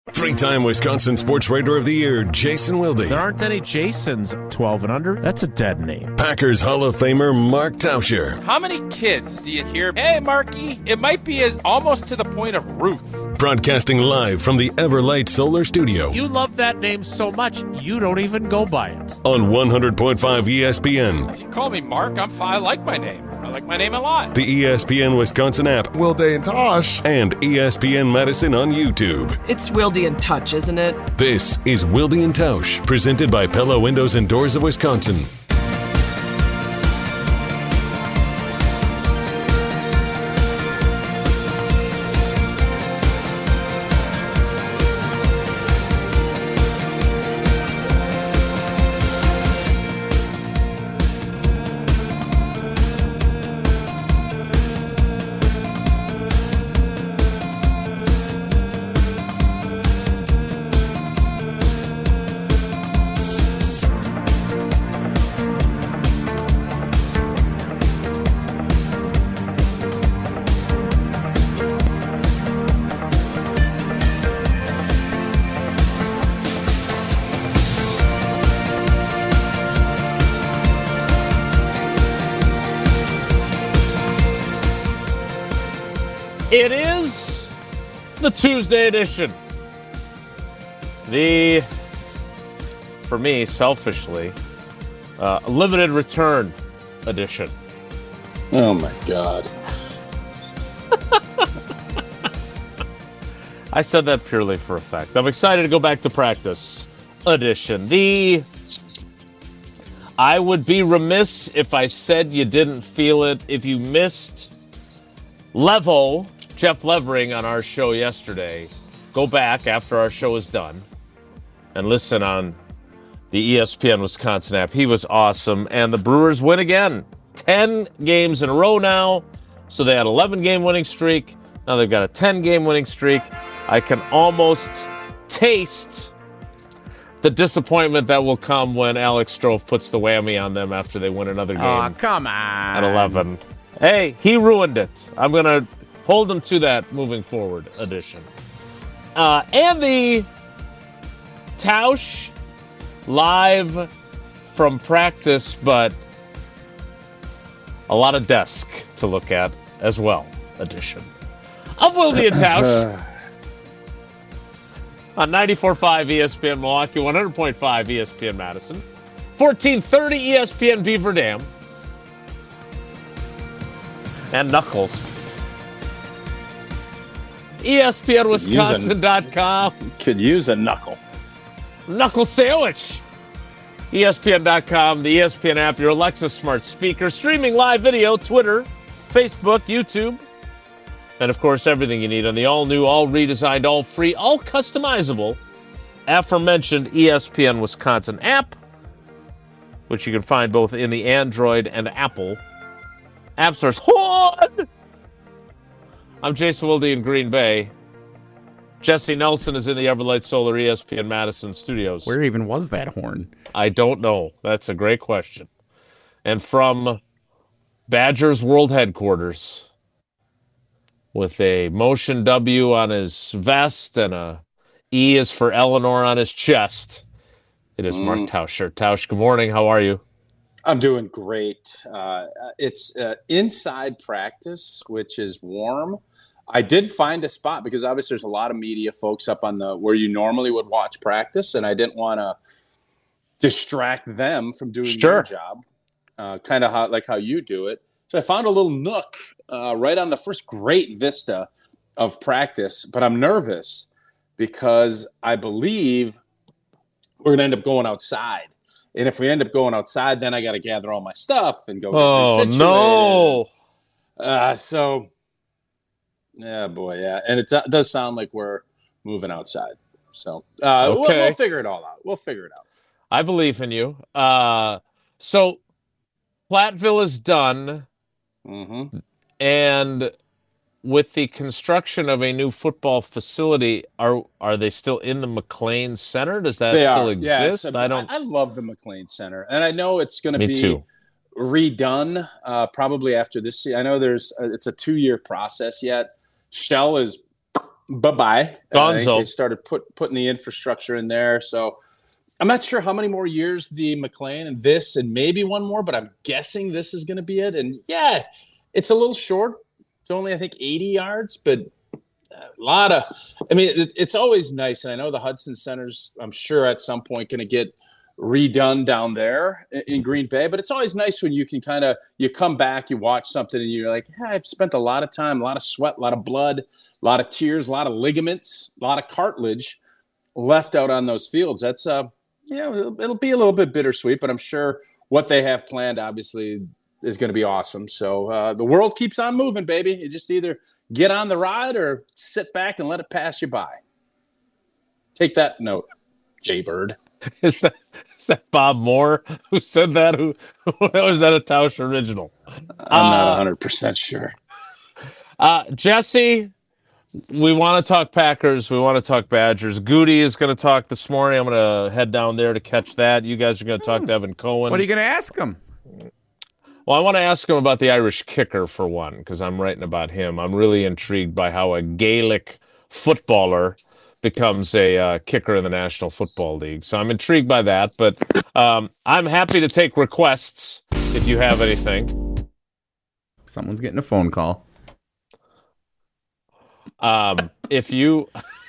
Three-time Wisconsin Sports Writer of the Year, Jason Wilde. There aren't any Jasons 12 and under. That's a dead name. Packers Hall of Famer, Mark Tauscher. How many kids do you hear, hey, Marky? It might be almost to the point of Ruth. Broadcasting live from the Everlight Solar Studio. You love that name so much, you don't even go by it. On 100.5 ESPN. If you call me Mark, I like my name. I like my name a lot. The ESPN Wisconsin app. Wilde and Tosh. And ESPN Madison on YouTube. It's Wilde and Touch, isn't it? This is Wilde and Tausch, presented by Pella Windows and Doors of Wisconsin. It is the Tuesday edition. For me, selfishly, limited return edition. Oh, my God. I said that purely for effect. I'm excited to go back to practice edition. I would be remiss if I said you didn't feel it. If you missed Jeff Levering on our show yesterday, go back after our show is done and listen on the ESPN Wisconsin app. He was awesome. And the Brewers win again. 10 games in a row now. So they had 11-game winning streak. Now they've got a 10-game winning streak. I can almost taste the disappointment that will come when Alex Strofe puts the whammy on them after they win another game. Oh, come on. At 11. Hey, he ruined it. I'm going to hold him to that moving forward edition. And the Tausch live from practice, but a lot of desk to look at as well edition of Wilde and Tausch on 94.5 ESPN Milwaukee, 100.5 ESPN Madison, 1430 ESPN Beaver Dam, and Knuckles. ESPNWisconsin.com. Could use a knuckle. Knuckle sandwich. ESPN.com, the ESPN app, your Alexa smart speaker, streaming live video, Twitter, Facebook, YouTube, and of course everything you need on the all-new, all-redesigned, all-free, all-customizable, aforementioned ESPN Wisconsin app, which you can find both in the Android and Apple app stores. Horn! I'm Jason Wilde in Green Bay. Jesse Nelson is in the Everlight Solar ESPN Madison studios. Where even was that horn? I don't know. That's a great question. And from Badgers World Headquarters, with a motion W on his vest and a E is for Eleanor on his chest, it is Mark Tauscher. Tausch, good morning. How are you? I'm doing great. It's inside practice, which is warm. I did find a spot because obviously there's a lot of media folks up on where you normally would watch practice, and I didn't want to distract them from doing their job, kind of how you do it. So I found a little nook right on the first great vista of practice, but I'm nervous because I believe we're going to end up going outside. And if we end up going outside, then I got to gather all my stuff and go. Oh, no. So, yeah, boy, yeah. And it does sound like we're moving outside. So we'll figure it all out. We'll figure it out. I believe in you. So Platteville is done. Mm-hmm. And with the construction of a new football facility, are they still in the McLean Center? Does that still exist? Yeah, I love the McLean Center, and I know it's going to be too. redone probably after this season. I know it's a 2-year process yet. Shell is bye-bye. I think Gonzo. they started putting the infrastructure in there. So I'm not sure how many more years the McLean and this and maybe one more, but I'm guessing this is going to be it. And yeah, it's a little short. It's only, I think, 80 yards, but a lot of, it's always nice. And I know the Hudson Center's, I'm sure at some point going to get redone down there in Green Bay, but it's always nice when you can you come back, you watch something and you're like, yeah, I've spent a lot of time, a lot of sweat, a lot of blood, a lot of tears, a lot of ligaments, a lot of cartilage left out on those fields. That's, it'll be a little bit bittersweet, but I'm sure what they have planned obviously is going to be awesome. So the world keeps on moving, baby. You just either get on the ride or sit back and let it pass you by. Take that note, Jaybird. Is that Bob Moore who said that? Who was that a Tausch original? I'm not 100% sure. Jesse, we want to talk Packers. We want to talk Badgers. Goody is going to talk this morning. I'm going to head down there to catch that. You guys are going to talk to Evan Cohen. What are you going to ask him? Well, I want to ask him about the Irish kicker for one, because I'm writing about him. I'm really intrigued by how a Gaelic footballer becomes a kicker in the National Football League. So I'm intrigued by that, but I'm happy to take requests if you have anything. Someone's getting a phone call. If you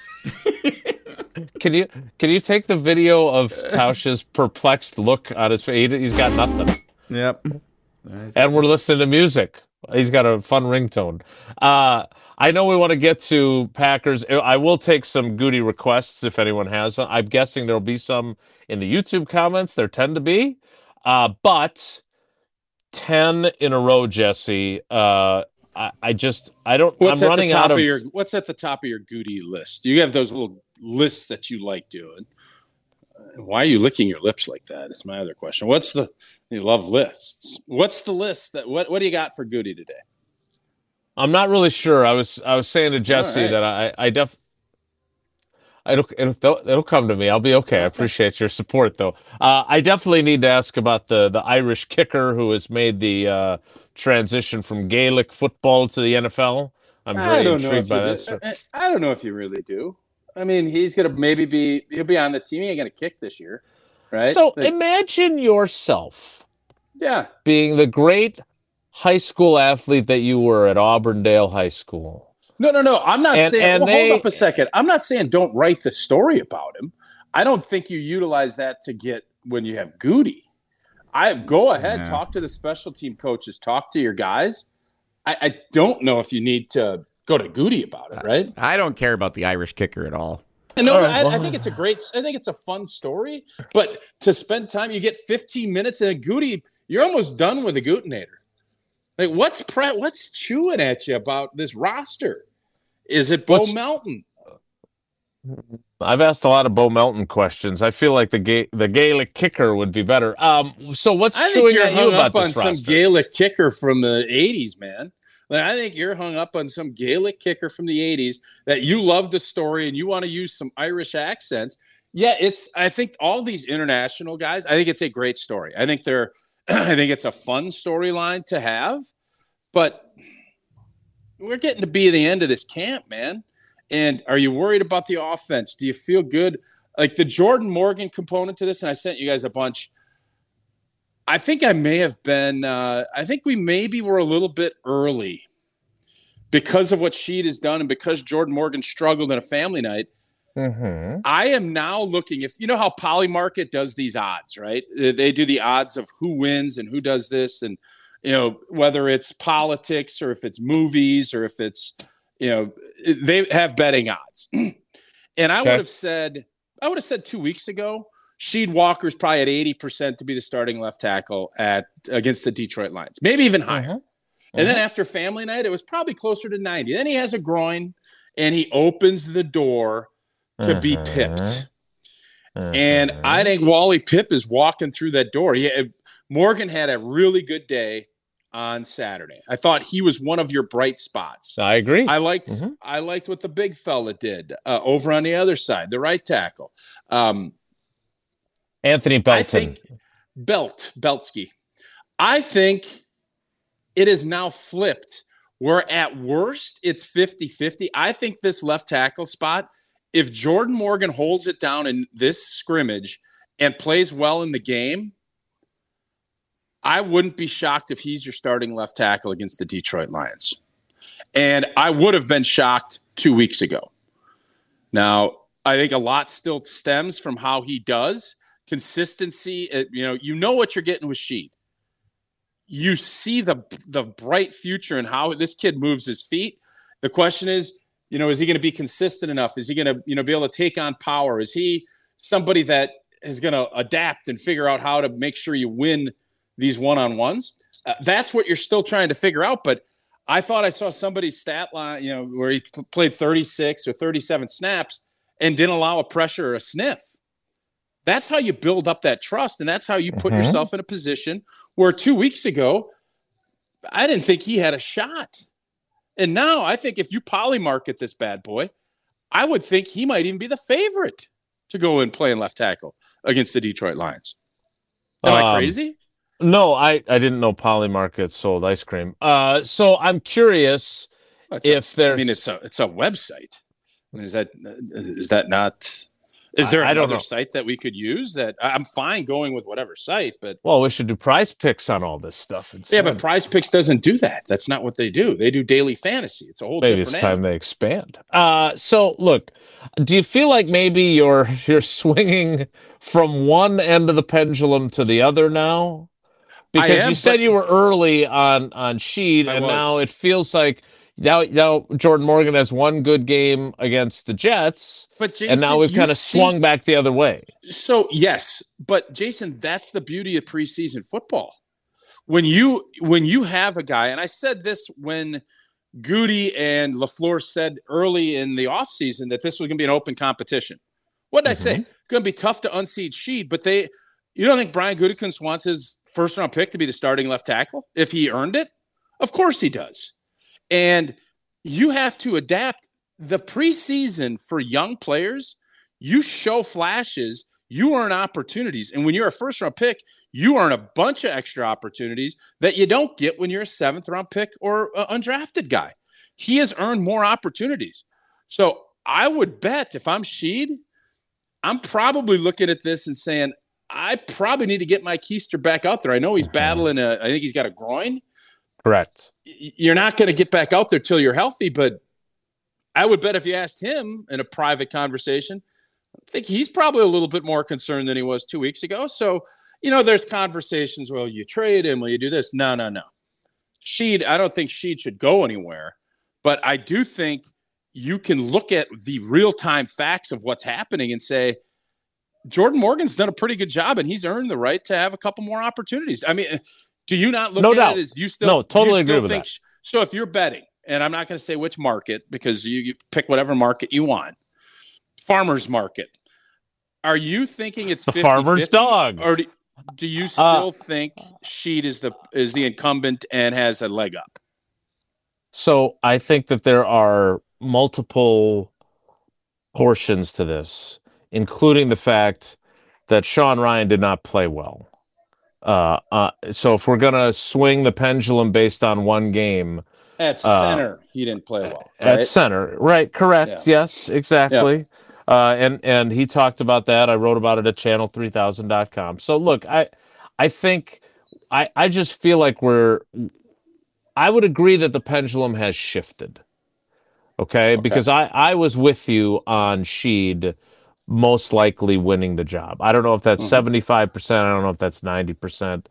can you take the video of Tausch's perplexed look on his face? He's got nothing. Yep. And we're listening to music. He's got a fun ringtone. I know we want to get to Packers. I will take some Goody requests if anyone has them. I'm guessing there'll be some in the YouTube comments. There tend to be. But 10 in a row, Jesse. I'm running out of what's at the top of your Goody list? You have those little lists that you like doing. Why are you licking your lips like that? Is my other question. You love lists. What's the list what do you got for Goody today? I'm not really sure. I was saying to Jesse that it'll come to me. I'll be okay. I appreciate your support though. I definitely need to ask about the Irish kicker who has made the transition from Gaelic football to the NFL. I'm very intrigued by that. I don't know if you really do. I mean, he's going to he'll be on the team. He ain't going to kick this year, right? So imagine yourself being the great high school athlete that you were at Auburndale High School. No. I'm not saying, hold up a second. I'm not saying don't write the story about him. I don't think you utilize that to get when you have Goody. Go ahead, talk to the special team coaches, talk to your guys. I don't know if you need to go to Goody about it, right? I don't care about the Irish kicker at all. No, I think it's I think it's a fun story, but to spend time, you get 15 minutes in a Goody, you're almost done with a Gootinator. Like, what's chewing at you about this roster? Is it Bo Melton? I've asked a lot of Bo Melton questions. I feel like the Gaelic kicker would be better. So what's chewing at you about this roster? Some Gaelic kicker from the 80s, man. Like, I think you're hung up on some Gaelic kicker from the 80s that you love the story and you want to use some Irish accents. Yeah, I think all these international guys, I think it's a great story. I think it's a fun storyline to have, but we're getting to be the end of this camp, man. And are you worried about the offense? Do you feel good? Like the Jordan Morgan component to this, and I sent you guys a bunch. I think I may have been, I think we maybe were a little bit early because of what Sheed has done and because Jordan Morgan struggled in a family night. Mm-hmm. I am now looking, if you know how Polymarket does these odds, right? They do the odds of who wins and who does this. And, whether it's politics or if it's movies or if it's, they have betting odds. And I would have said 2 weeks ago, Sheed Walker's probably at 80% to be the starting left tackle against the Detroit Lions, maybe even higher. Uh-huh. And then after family night, it was probably closer to 90. Then he has a groin and he opens the door to be pipped. And I think Wally Pipp is walking through that door. Morgan had a really good day on Saturday. I thought he was one of your bright spots. I agree. I liked what the big fella did over on the other side, the right tackle. Anthony Belton. I think Beltsky. I think it is now flipped where at worst it's 50-50. I think this left tackle spot, if Jordan Morgan holds it down in this scrimmage and plays well in the game, I wouldn't be shocked if he's your starting left tackle against the Detroit Lions. And I would have been shocked 2 weeks ago. Now, I think a lot still stems from how he does. Consistency, you know what you're getting with Sheed. You see the bright future in how this kid moves his feet. The question is, is he going to be consistent enough? Is he going to, be able to take on power? Is he somebody that is going to adapt and figure out how to make sure you win these one-on-ones? That's what you're still trying to figure out. But I thought I saw somebody's stat line, where he played 36 or 37 snaps and didn't allow a pressure or a sniff. That's how you build up that trust, and that's how you put yourself in a position where 2 weeks ago, I didn't think he had a shot. And now I think if you polymarket this bad boy, I would think he might even be the favorite to go and play in left tackle against the Detroit Lions. Am I crazy? No, I didn't know Polymarket sold ice cream. So I'm curious if there's... it's a website. Is that not... Is there another site that we could use? That I'm fine going with whatever site, but we should do Prize Picks on all this stuff instead. Yeah, but Prize Picks doesn't do that. That's not what they do. They do daily fantasy. It's a whole maybe different it's time they expand. So look, do you feel like maybe you're swinging from one end of the pendulum to the other now? Because you said you were early on Sheed, and now it feels like. Now Jordan Morgan has one good game against the Jets, but Jason, and now we've kind of swung back the other way. So yes, but Jason, that's the beauty of preseason football. When you have a guy, and I said this when Goody and LaFleur said early in the offseason that this was going to be an open competition. What did I say? It's going to be tough to unseat Sheed, but you don't think Brian Gutekunst wants his first-round pick to be the starting left tackle if he earned it? Of course he does. And you have to adapt. The preseason for young players, you show flashes, you earn opportunities. And when you're a first-round pick, you earn a bunch of extra opportunities that you don't get when you're a seventh-round pick or an undrafted guy. He has earned more opportunities. So I would bet if I'm Sheed, I'm probably looking at this and saying, I probably need to get Mike Keister back out there. I know he's battling I think he's got a groin. Correct. You're not going to get back out there till you're healthy, but I would bet if you asked him in a private conversation, I think he's probably a little bit more concerned than he was 2 weeks ago. So, there's conversations, well, you trade him, will you do this? No. Sheed, I don't think Sheed should go anywhere, but I do think you can look at the real-time facts of what's happening and say, Jordan Morgan's done a pretty good job, and he's earned the right to have a couple more opportunities. I mean, do you not look at it as you still? No, totally agree with that. So if you're betting, and I'm not going to say which market because you pick whatever market you want, farmer's market, are you thinking it's the 50-50, farmer's dog, or do you still think Sheed is the incumbent and has a leg up? So I think that there are multiple portions to this, including the fact that Sean Rhyan did not play well. So if we're going to swing the pendulum based on one game. At center, he didn't play well. Right? At center, right, correct. Yeah. Yes, exactly. Yeah. And he talked about that. I wrote about it at channel3000.com. So look, I think I just feel like I would agree that the pendulum has shifted. Okay? Because I was with you on Sheed most likely winning the job. I don't know if that's 75%. I don't know if that's 90%.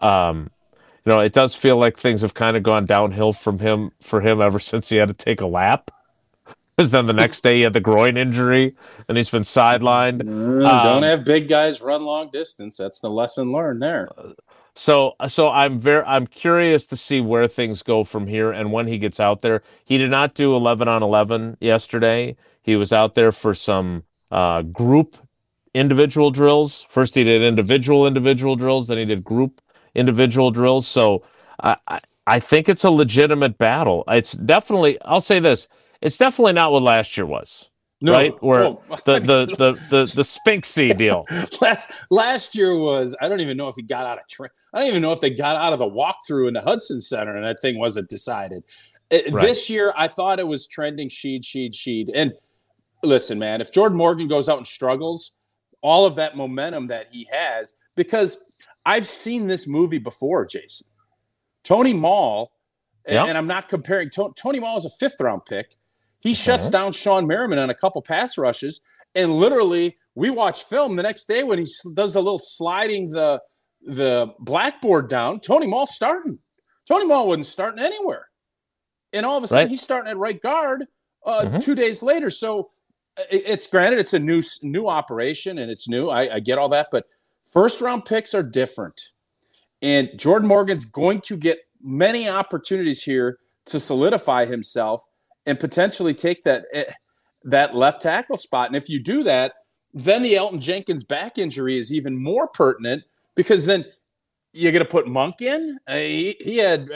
It does feel like things have kind of gone downhill for him ever since he had to take a lap. Because then the next day he had the groin injury and he's been sidelined. Don't have big guys run long distance. That's the lesson learned there. So I'm curious to see where things go from here and when he gets out there. He did not do 11 on 11 yesterday. He was out there for some group individual drills. First he did individual drills, then he did group individual drills. So I think it's a legitimate battle. It's definitely, I'll say this, it's definitely not what last year was. No, right? Where the Spinksy deal. Last year was, I don't even know if he got out of I don't even know if they got out of the walkthrough in the Hudson Center and that thing wasn't decided. This year, I thought it was trending Sheed. And listen, man, if Jordan Morgan goes out and struggles, all of that momentum that he has, because I've seen this movie before, Jason. Tony Mall, and I'm not comparing. Tony Mall is a 5th-round pick. He shuts down Sean Merriman on a couple pass rushes, and literally we watch film the next day when he does a little sliding the blackboard down. Tony Mall's starting. Tony Mall wasn't starting anywhere. And all of a sudden, he's starting at right guard 2 days later. So it's granted, it's a new operation and it's new. I get all that, but first-round picks are different. And Jordan Morgan's going to get many opportunities here to solidify himself and potentially take that left tackle spot. And if you do that, then the Elton Jenkins back injury is even more pertinent, because then you're going to put Monk in. He had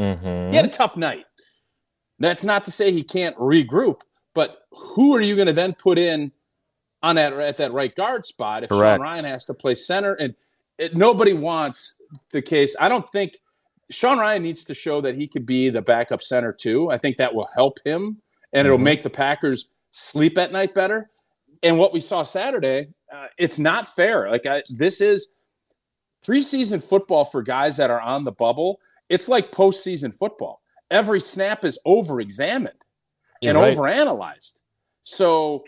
a tough night. That's not to say he can't regroup, but who are you going to then put in on at that right guard spot if Sean Ryan has to play center? And nobody wants the case. I don't think Sean Ryan needs to show that he could be the backup center too. I think that will help him, and it'll make the Packers sleep at night better. And what we saw Saturday, it's not fair. This is preseason football for guys that are on the bubble. It's like postseason football. Every snap is over-examined and overanalyzed. So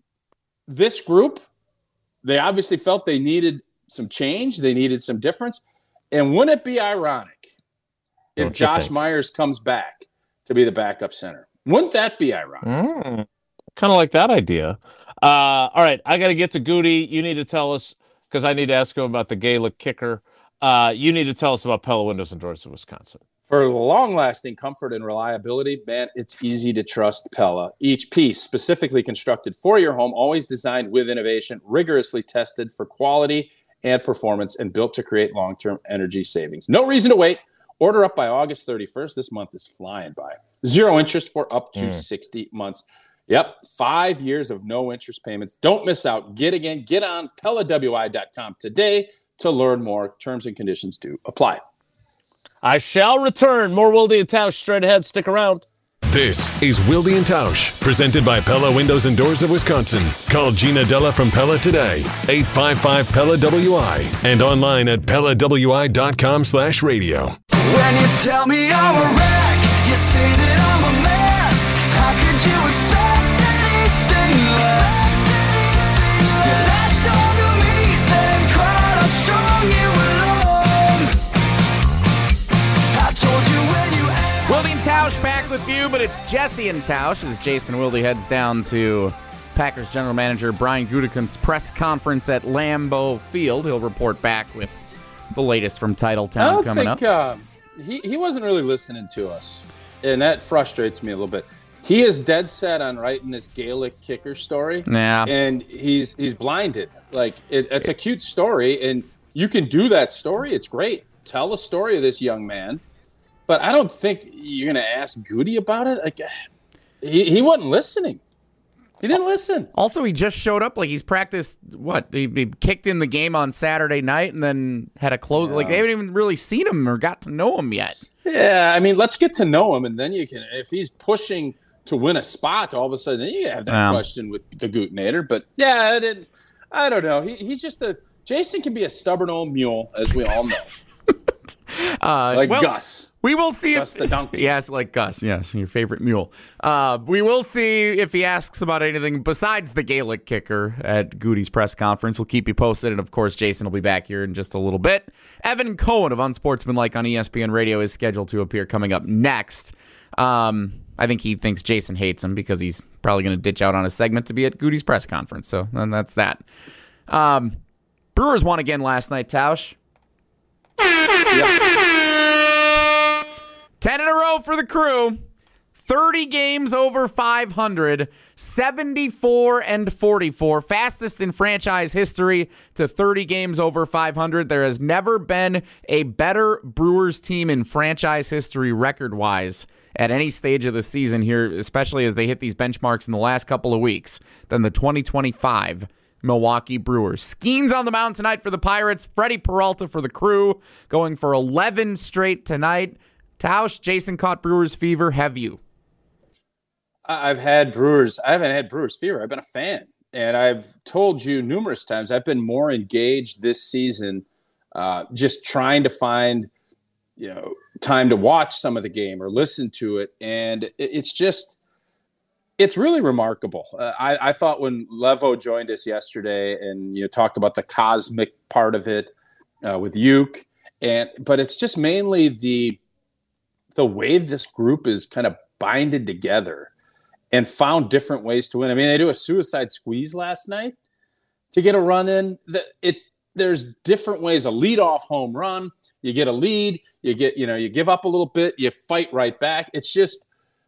this group, they obviously felt they needed some change. They needed some difference. And wouldn't it be ironic if Josh Myers comes back to be the backup center? Wouldn't that be ironic? Kind of like that idea. All right, I got to get to Goody. You need to tell us, because I need to ask him about the Gaelic kicker. You need to tell us about Pella Windows and Doors of Wisconsin. For long-lasting comfort and reliability, man, it's easy to trust Pella. Each piece specifically constructed for your home, always designed with innovation, rigorously tested for quality and performance, and built to create long-term energy savings. No reason to wait. Order up by August 31st. This month is flying by. 0 interest for up to 60 months. Yep, 5 years of no interest payments. Don't miss out. Get on PellaWI.com today to learn more. Terms and conditions do apply. I shall return. More Wilde and Tausch straight ahead. Stick around. This is Wilde and Tausch, presented by Pella Windows and Doors of Wisconsin. Call Gina Della from Pella today, 855-PELLA-WI, and online at PellaWI.com/radio. When you tell me I'm a wreck, you say that I'm a mess. How could you expect anything less? You latched onto me, then cried how strong you alone. I told you when you asked. Wilde and Tausch back with you, but it's Jesse and Tausch as Jason Wilde heads down to Packers general manager Brian Gutekunst's press conference at Lambeau Field. He'll report back with the latest from Titletown coming up. He wasn't really listening to us, and that frustrates me a little bit. He is dead set on writing this Gaelic kicker story, and he's blinded. It's a cute story, and you can do that story. It's great. Tell the story of this young man, but I don't think you're going to ask Goody about it. He wasn't listening. He didn't listen. Also, he just showed up. He's practiced, he kicked in the game on Saturday night and then had a close. They haven't even really seen him or got to know him yet. Yeah, let's get to know him, and then you can, if he's pushing to win a spot, all of a sudden you have that question with the Gootnator. But yeah, I don't know. He's just Jason can be a stubborn old mule, as we all know. Gus. We will see Gus the donkey. Yes, like Gus. Yes, your favorite mule. We will see if he asks about anything besides the Gaelic kicker at Goody's press conference. We'll keep you posted, and of course, Jason will be back here in just a little bit. Evan Cohen of Unsportsmanlike on ESPN Radio is scheduled to appear coming up next. I think he thinks Jason hates him because he's probably going to ditch out on a segment to be at Goody's press conference. So then that's that. Brewers won again last night, Tausch. Yep. 10 in a row for the Crew. 30 games over 500. 74-44. Fastest in franchise history to 30 games over 500. There has never been a better Brewers team in franchise history record-wise at any stage of the season here, especially as they hit these benchmarks in the last couple of weeks, than the 2025 Milwaukee Brewers. Skeens on the mound tonight for the Pirates. Freddie Peralta for the Crew, going for 11 straight tonight. Tausch, Jason caught Brewers fever. Have you? I've had Brewers. I haven't had Brewers fever. I've been a fan. And I've told you numerous times, I've been more engaged this season, just trying to find, time to watch some of the game or listen to it. And it's really remarkable. I thought when Levo joined us yesterday and talked about the cosmic part of it with Uke, but it's just mainly the way this group is kind of binded together and found different ways to win. I mean, they do a suicide squeeze last night to get a run in. There's different ways. A leadoff home run, you get a lead, you give up a little bit, you fight right back. It's just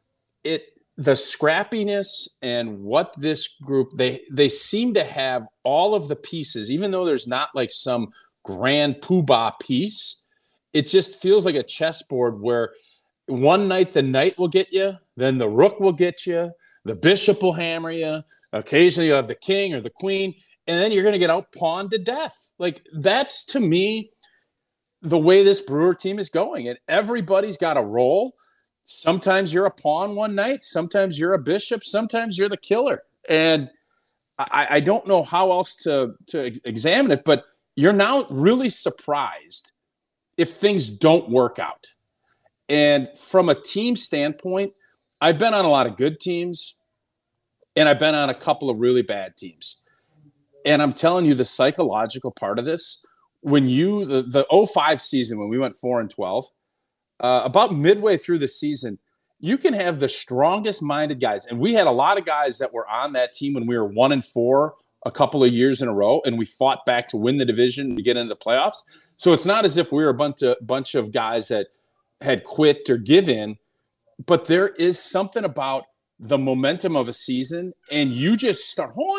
the scrappiness and what this group, they seem to have all of the pieces, even though there's not like some grand poobah piece. It just feels like a chessboard where one night the knight will get you, then the rook will get you, the bishop will hammer you, occasionally you have the king or the queen, and then you're going to get out pawned to death. Like, that's, to me, the way this Brewer team is going. And everybody's got a role. Sometimes you're a pawn one night, sometimes you're a bishop, sometimes you're the killer. And I don't know how else to examine it, but you're now really surprised if things don't work out. And from a team standpoint, I've been on a lot of good teams, and I've been on a couple of really bad teams. And I'm telling you, the psychological part of this, when the 05 season, when we went 4-12, about midway through the season, you can have the strongest minded guys. And we had a lot of guys that were on that team when we were 1-4 a couple of years in a row, and we fought back to win the division to get into the playoffs. So it's not as if we were a bunch of guys that had quit or give in, but there is something about the momentum of a season, and you just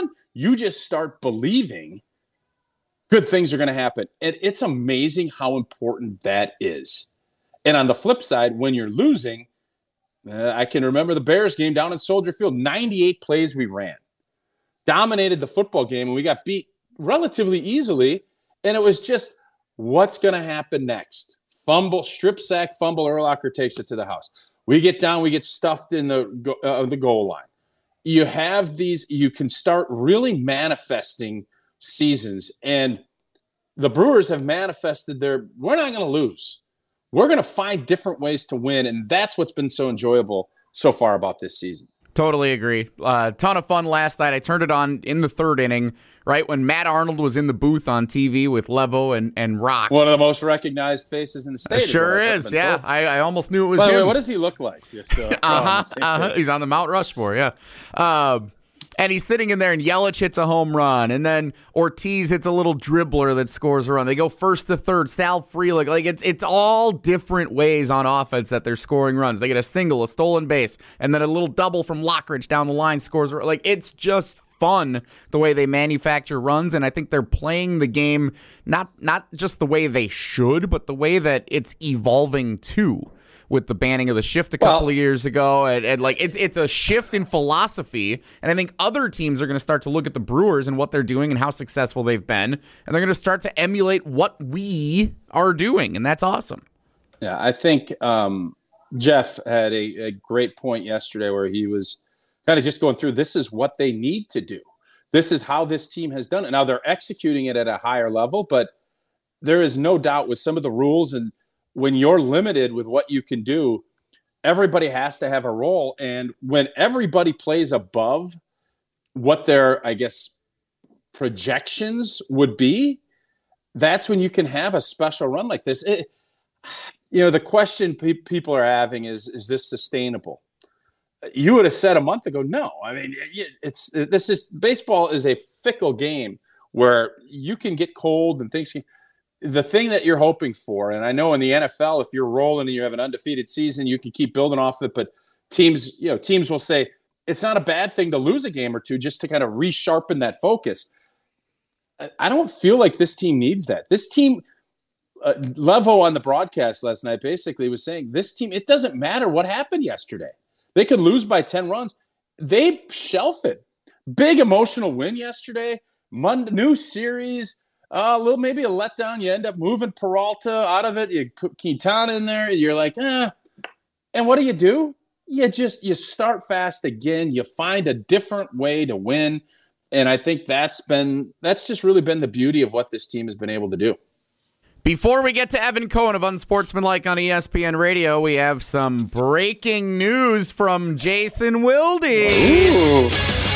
start believing good things are going to happen. And it's amazing how important that is. And on the flip side, when you're losing, I can remember the Bears game down in Soldier Field, 98 plays we ran, dominated the football game, and we got beat relatively easily. And it was just, what's going to happen next? Fumble, strip sack, fumble, Urlacher takes it to the house. We get down, we get stuffed in the goal line. You have these, you can start really manifesting seasons. And the Brewers have manifested we're not going to lose. We're going to find different ways to win. And that's what's been so enjoyable so far about this season. Totally agree. Ton of fun last night. I turned it on in the third inning, right when Matt Arnold was in the booth on TV with Levo and Rock. One of the most recognized faces in the state. Sure is, yeah. I almost knew it was By the him. way, what does he look like? He's on the Mount Rushmore, yeah. And he's sitting in there, and Yelich hits a home run, and then Ortiz hits a little dribbler that scores a run. They go first to third. Sal Frelick, like it's all different ways on offense that they're scoring runs. They get a single, a stolen base, and then a little double from Lockridge down the line scores. Like, it's just fun the way they manufacture runs, and I think they're playing the game not just the way they should, but the way that it's evolving too. With the banning of the shift a couple of years ago. And like it's a shift in philosophy. And I think other teams are going to start to look at the Brewers and what they're doing and how successful they've been. And they're going to start to emulate what we are doing. And that's awesome. Yeah, I think Jeff had a great point yesterday where he was kind of just going through, this is what they need to do. This is how this team has done it. Now they're executing it at a higher level, but there is no doubt with some of the rules, and when you're limited with what you can do, everybody has to have a role. And when everybody plays above what their, I guess, projections would be, that's when you can have a special run like this. The question people are having is this sustainable? You would have said a month ago, no. I mean, baseball is a fickle game where you can get cold and things can. The thing that you're hoping for, and I know in the NFL, if you're rolling and you have an undefeated season, you can keep building off it. But teams will say it's not a bad thing to lose a game or two just to kind of resharpen that focus. I don't feel like this team needs that. This team, Levo on the broadcast last night basically was saying this team, it doesn't matter what happened yesterday. They could lose by 10 runs. They shelf it. Big emotional win yesterday. New series. Maybe a letdown. You end up moving Peralta out of it. You put Quintana in there. You're like, And what do? You start fast again. You find a different way to win. And I think that's just really been the beauty of what this team has been able to do. Before we get to Evan Cohen of Unsportsmanlike on ESPN Radio, we have some breaking news from Jason Wilde. Ooh.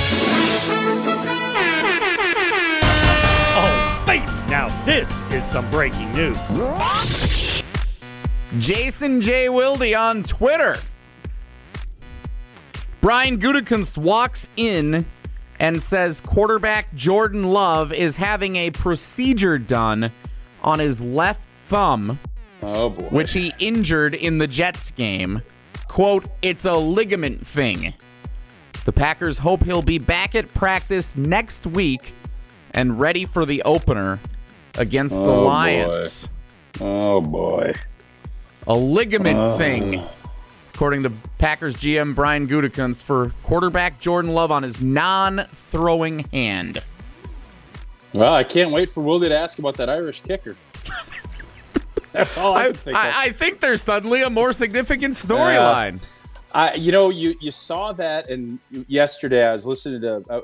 Oh, baby, now this is some breaking news. Jason J. Wilde on Twitter. Brian Gutekunst walks in and says quarterback Jordan Love is having a procedure done on his left thumb, oh boy, which he injured in the Jets game. Quote, it's a ligament thing. The Packers hope he'll be back at practice next week and ready for the opener against the Lions. Boy. Oh, boy. A ligament thing, according to Packers GM Brian Gutekunst, for quarterback Jordan Love on his non-throwing hand. Well, I can't wait for Willie to ask about that Irish kicker. That's all I can think of. I think there's suddenly a more significant storyline. You saw that, and yesterday today I was listening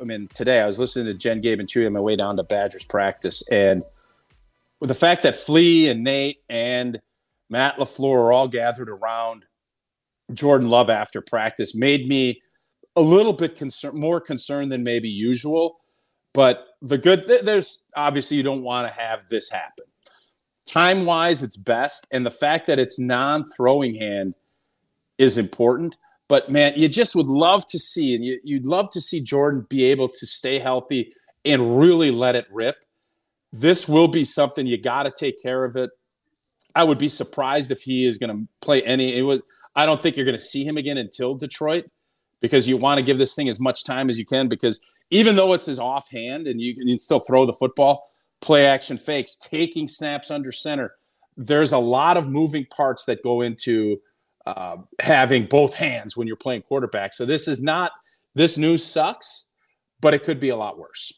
to Jen, Gabe, and Chewy on my way down to Badgers practice, and with the fact that Flea and Nate and Matt LaFleur are all gathered around Jordan Love after practice made me a little bit more concerned than maybe usual. But there's obviously you don't want to have this happen. Time-wise, it's best, and the fact that it's non-throwing hand is important. But, man, you just would love to see, and you'd love to see Jordan be able to stay healthy and really let it rip. This will be something you got to take care of it. I would be surprised if he is going to play I don't think you're going to see him again until Detroit, because you want to give this thing as much time as you can, because even though it's his offhand and you can still throw the football, play action fakes, taking snaps under center, there's a lot of moving parts that go into having both hands when you're playing quarterback. So this news sucks, but it could be a lot worse.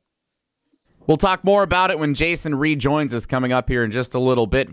We'll talk more about it when Jason rejoins us coming up here in just a little bit.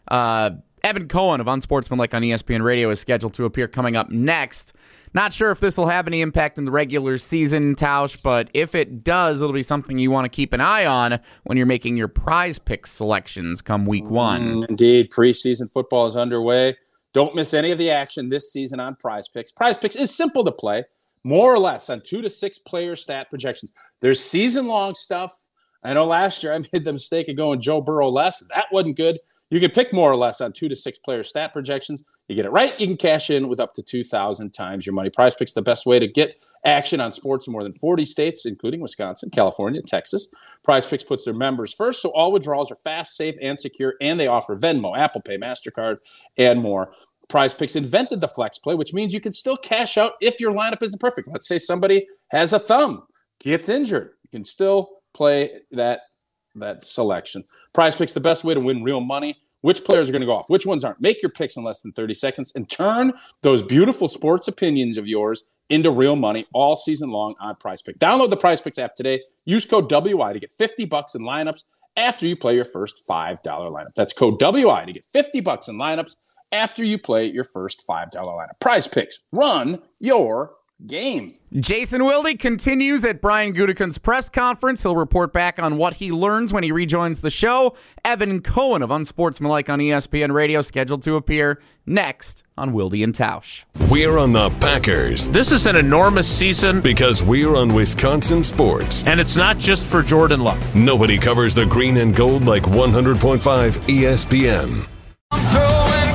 Evan Cohen of Unsportsmanlike on ESPN Radio is scheduled to appear coming up next. Not sure if this will have any impact in the regular season, Tausch, but if it does, it'll be something you want to keep an eye on when you're making your prize pick selections come week one. Indeed, preseason football is underway. Don't miss any of the action this season on Prize Picks. Prize Picks is simple to play, more or less on 2 to 6 player stat projections. There's season-long stuff. I know last year I made the mistake of going Joe Burrow less. That wasn't good. You can pick more or less on 2 to 6 player stat projections. You get it right, you can cash in with up to 2,000 times your money. Prize Picks, the best way to get action on sports in more than 40 states, including Wisconsin, California, Texas. Prize Picks puts their members first, so all withdrawals are fast, safe, and secure, and they offer Venmo, Apple Pay, MasterCard, and more. Prize Picks invented the flex play, which means you can still cash out if your lineup isn't perfect. Let's say somebody has a thumb, gets injured. You can still play that selection. Prize Picks, the best way to win real money. Which players are going to go off? Which ones aren't? Make your picks in less than 30 seconds and turn those beautiful sports opinions of yours into real money all season long on Prize Pick. Download the Prize Picks app today. Use code WI to get $50 in lineups after you play your first $5 lineup. That's code WI to get $50 in lineups after you play your first $5 lineup. Prize Picks. Run your game. Jason Wilde continues at Brian Gutekunst's press conference. He'll report back on what he learns when he rejoins the show. Evan Cohen of Unsportsmanlike on ESPN Radio scheduled to appear next on Wilde and Tausch. We're on the Packers This is an enormous season, because we're on Wisconsin sports. and it's not just for Jordan Love. Nobody covers the green and gold like 100.5 ESPN. Throwing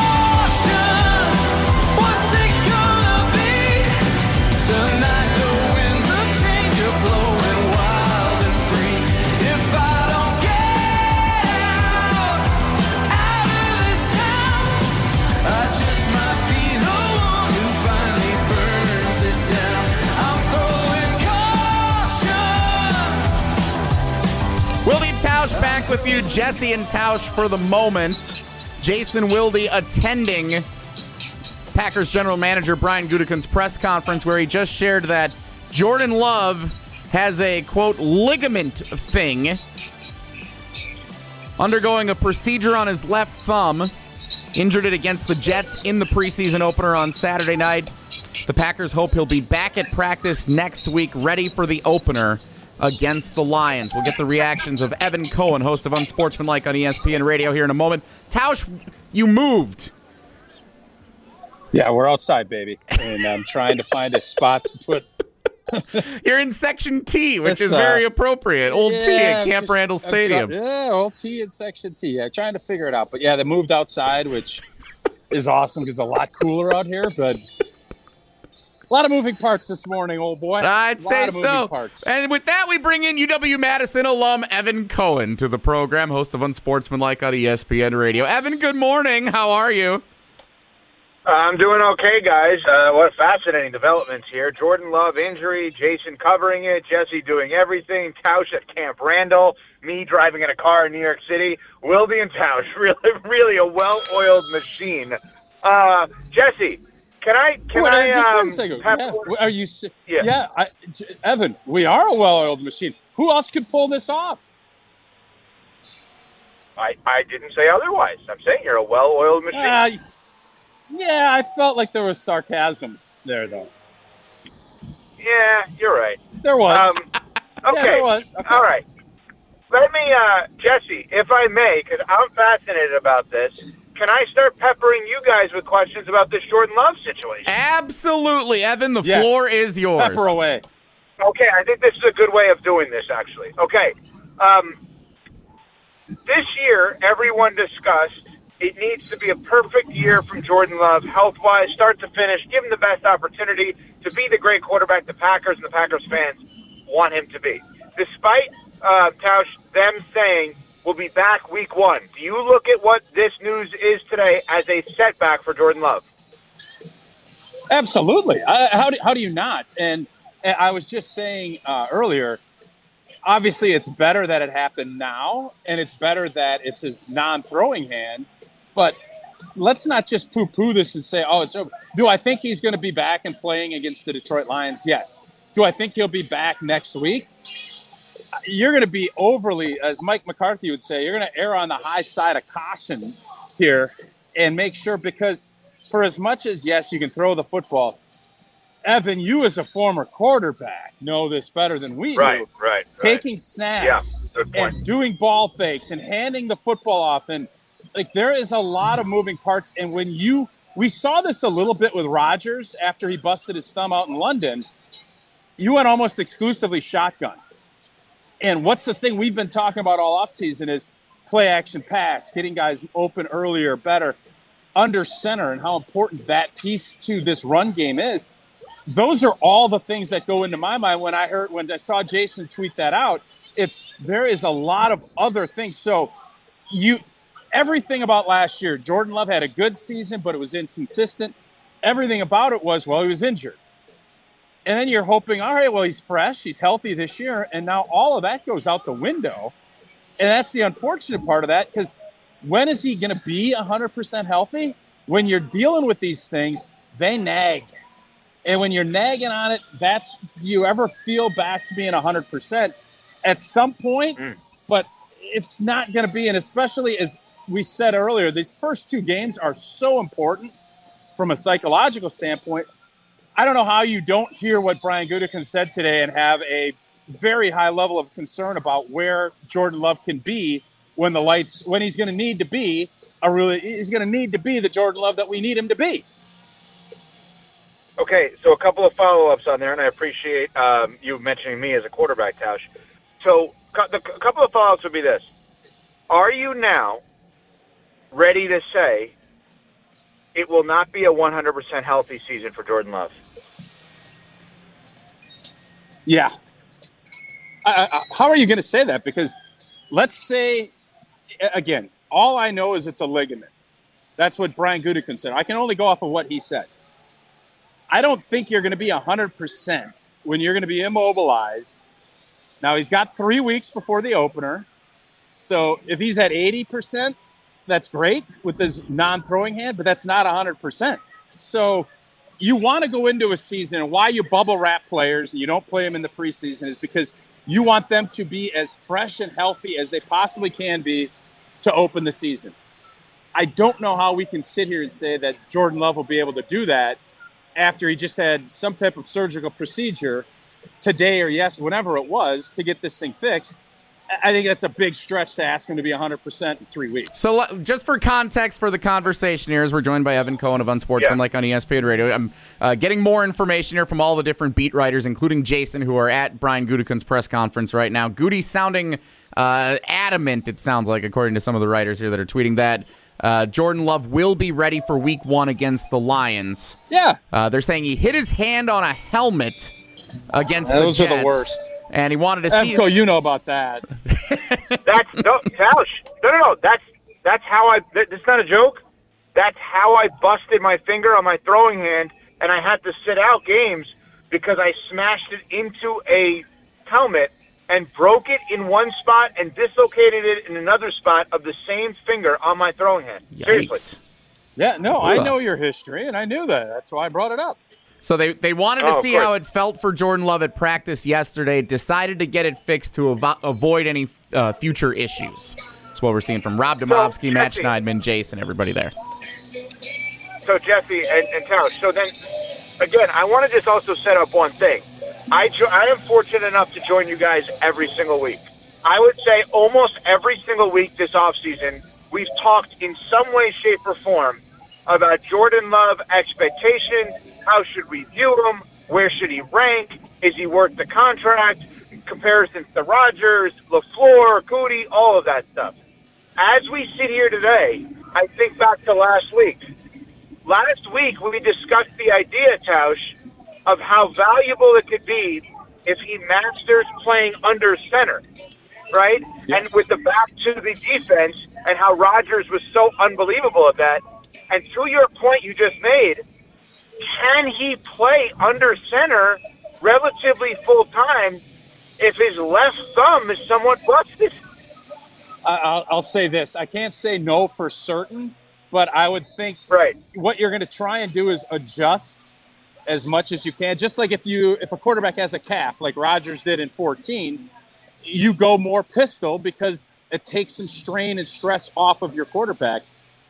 caution, what's it gonna be? Tonight the winds of change are blowing wild and free. If I don't get out of this town, I just might be the one who finally burns it down. I'm throwing caution. Wilde and Tausch back with you. Jesse and Tausch for the moment. Jason Wilde attending Packers general manager Brian Gutekunst's press conference, where he just shared that Jordan Love has a, quote, ligament thing, undergoing a procedure on his left thumb, Injured it against the Jets in the preseason opener on Saturday night. The Packers hope he'll be back at practice next week, ready for the opener against the Lions. We'll get the reactions of Evan Cohen, host of Unsportsmanlike on ESPN Radio, here in a moment. Tausch, you moved. Yeah, we're outside, baby, and I'm trying to find a spot to put. You're in Section T, which is very appropriate. Old T at Camp Randall Stadium. Old T in Section T. Yeah, trying to figure it out. But yeah, they moved outside, which is awesome because it's a lot cooler out here. But a lot of moving parts this morning, old boy. I'd say so. Parts. And with that, we bring in UW-Madison alum Evan Cohen to the program, host of Unsportsmanlike on ESPN Radio. Evan, good morning. How are you? I'm doing okay, guys. What fascinating developments here. Jordan Love injury, Jason covering it, Jesse doing everything, Tausch at Camp Randall, me driving in a car in New York City. Wildy and Tausch, really a well-oiled machine. Jesse, can I just one second. Are you? Yeah. Evan, we are a well-oiled machine. Who else could pull this off? I didn't say otherwise. I'm saying you're a well-oiled machine. Yeah, I felt like there was sarcasm there, though. Yeah, you're right. There was. Okay. Yeah, there was. Okay. All right. Let me, Jesse, if I may, because I'm fascinated about this, can I start peppering you guys with questions about this Jordan Love situation? Absolutely, Evan. The floor is yours. Pepper away. Okay, I think this is a good way of doing this, actually. Okay. This year, everyone discussed it needs to be a perfect year from Jordan Love, health-wise, start to finish, give him the best opportunity to be the great quarterback the Packers and the Packers fans want him to be. Despite, Tausch, them saying we'll be back week 1, do you look at what this news is today as a setback for Jordan Love? Absolutely. How do you not? And I was just saying earlier, obviously it's better that it happened now, and it's better that it's his non-throwing hand. But let's not just poo-poo this and say, oh, it's over. Do I think he's going to be back and playing against the Detroit Lions? Yes. Do I think he'll be back next week? You're going to be overly, as Mike McCarthy would say, you're going to err on the high side of caution here and make sure, because for as much as, yes, you can throw the football, Evan, you as a former quarterback know this better than we do. Right. Taking snaps and doing ball fakes and handing the football off, and like there is a lot of moving parts. And we saw this a little bit with Rodgers after he busted his thumb out in London. You went almost exclusively shotgun. And what's the thing we've been talking about all offseason is play action pass, getting guys open earlier, better, under center, and how important that piece to this run game is. Those are all the things that go into my mind when I saw Jason tweet that out. There is a lot of other things. So everything about last year, Jordan Love had a good season, but it was inconsistent. Everything about it was, well, he was injured. And then you're hoping, all right, well, he's fresh, he's healthy this year, and now all of that goes out the window. And that's the unfortunate part of that, because when is he going to be 100% healthy? When you're dealing with these things, they nag. And when you're nagging on it, do you ever feel back to being 100%? At some point, but it's not going to be, and especially as we said earlier, these first 2 games are so important from a psychological standpoint. I don't know how you don't hear what Brian Gutekunst said today and have a very high level of concern about where Jordan Love can be when he's going to need to be he's going to need to be the Jordan Love that we need him to be. Okay, so a couple of follow-ups on there, and I appreciate you mentioning me as a quarterback, Tausch. So a couple of follow-ups would be this. Are you now ready to say it will not be a 100% healthy season for Jordan Love? Yeah. How are you going to say that? Because let's say, again, all I know is it's a ligament. That's what Brian Gutekunst said. I can only go off of what he said. I don't think you're going to be 100% when you're going to be immobilized. Now, he's got 3 weeks before the opener. So if he's at 80%, that's great with his non-throwing hand, but that's not 100%. So you want to go into a season, and why you bubble wrap players and you don't play them in the preseason is because you want them to be as fresh and healthy as they possibly can be to open the season. I don't know how we can sit here and say that Jordan Love will be able to do that after he just had some type of surgical procedure today or whenever it was, to get this thing fixed. I think that's a big stretch to ask him to be 100% in 3 weeks. So just for context for the conversation here, as we're joined by Evan Cohen of Unsportsmanlike on ESPN Radio, I'm getting more information here from all the different beat writers, including Jason, who are at Brian Gutekunst's press conference right now. Goody's sounding adamant, it sounds like, according to some of the writers here that are tweeting that Jordan Love will be ready for week 1 against the Lions. Yeah. They're saying he hit his hand on a helmet against the Jets. Those are the worst. And he wanted to see. Evco, you know about that. Tausch. No. That's how it's not a joke. That's how I busted my finger on my throwing hand, and I had to sit out games because I smashed it into a helmet and broke it in one spot and dislocated it in another spot of the same finger on my throwing hand. Yikes. Seriously. Yeah, no, I know your history, and I knew that. That's why I brought it up. So they wanted to see how it felt for Jordan Love at practice yesterday, decided to get it fixed to avoid any future issues. That's what we're seeing from Rob Demovsky, Matt Schneidman, Jason, everybody there. So, Jesse and Tausch, so then, again, I want to just also set up one thing. I am fortunate enough to join you guys every single week. I would say almost every single week this offseason, we've talked in some way, shape, or form about Jordan Love expectation. How should we view him? Where should he rank? Is he worth the contract? Comparisons to Rodgers, LaFleur, Goody, all of that stuff. As we sit here today, I think back to last week. Last week, we discussed the idea, Tausch, of how valuable it could be if he masters playing under center, right? Yes. And with the back to the defense, and how Rodgers was so unbelievable at that. And to your point you just made, can he play under center relatively full time if his left thumb is somewhat busted? I'll say this. I can't say no for certain, but I would think what you're going to try and do is adjust as much as you can. Just like if a quarterback has a calf, like Rodgers did in 2014, you go more pistol because it takes some strain and stress off of your quarterback.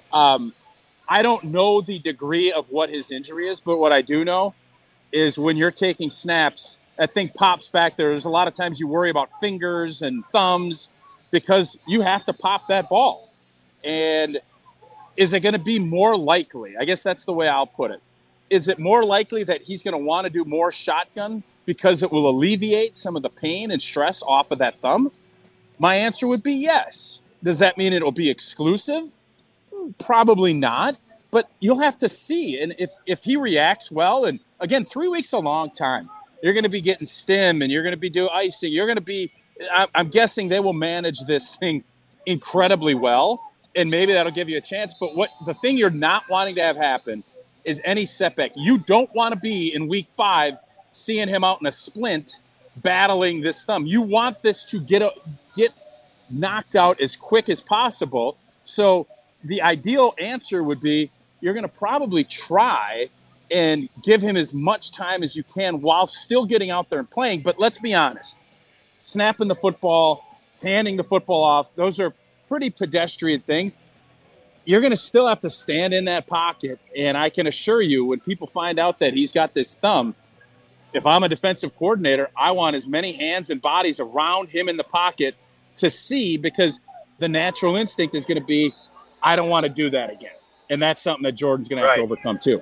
I don't know the degree of what his injury is, but what I do know is when you're taking snaps, that thing pops back there. There's a lot of times you worry about fingers and thumbs because you have to pop that ball. And is it going to be more likely? I guess that's the way I'll put it. Is it more likely that he's going to want to do more shotgun because it will alleviate some of the pain and stress off of that thumb? My answer would be yes. Does that mean it'll be exclusive? Probably not, but you'll have to see. And if he reacts well, and again, 3 weeks is a long time. You're going to be getting stim, and you're going to be doing icing. You're going to be, I'm guessing they will manage this thing incredibly well, and maybe that'll give you a chance. But the thing you're not wanting to have happen is any setback. You don't want to be in week 5 seeing him out in a splint battling this thumb. You want this to get knocked out as quick as possible. So the ideal answer would be you're going to probably try and give him as much time as you can while still getting out there and playing. But let's be honest, snapping the football, handing the football off, those are pretty pedestrian things. You're going to still have to stand in that pocket. And I can assure you, when people find out that he's got this thumb, if I'm a defensive coordinator, I want as many hands and bodies around him in the pocket to see, because the natural instinct is going to be, I don't want to do that again. And that's something that Jordan's going to have to overcome too.